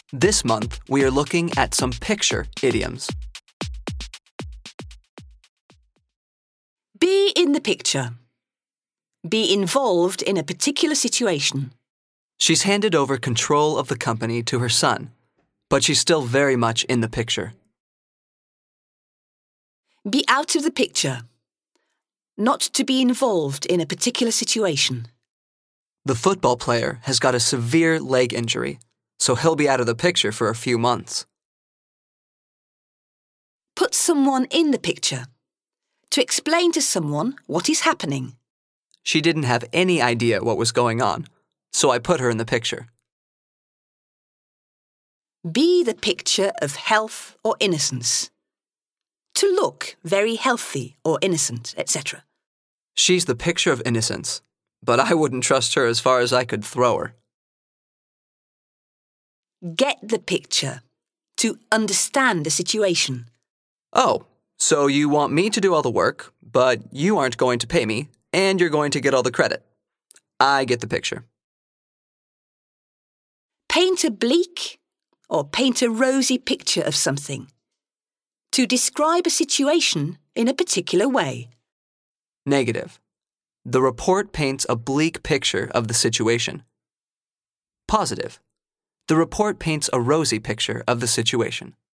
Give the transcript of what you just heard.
This month, we are looking at some picture idioms. Be in the picture. Be involved in a particular situation. She's handed over control of the company to her son, but she's still very much in the picture. Be out of the picture. Not to be involved in a particular situation. The football player has got a severe leg injury, so he'll be out of the picture for a few months. Put someone in the picture. To explain to someone what is happening. She didn't have any idea what was going on, so I put her in the picture. Be the picture of health or innocence. To look very healthy or innocent, etc. She's the picture of innocence, but I wouldn't trust her as far as I could throw her. Get the picture. To understand the situation. Oh, so you want me to do all the work, but you aren't going to pay me, and you're going to get all the credit. I get the picture. Paint a bleak or paint a rosy picture of something. To describe a situation in a particular way. Negative. The report paints a bleak picture of the situation. Positive. The report paints a rosy picture of the situation.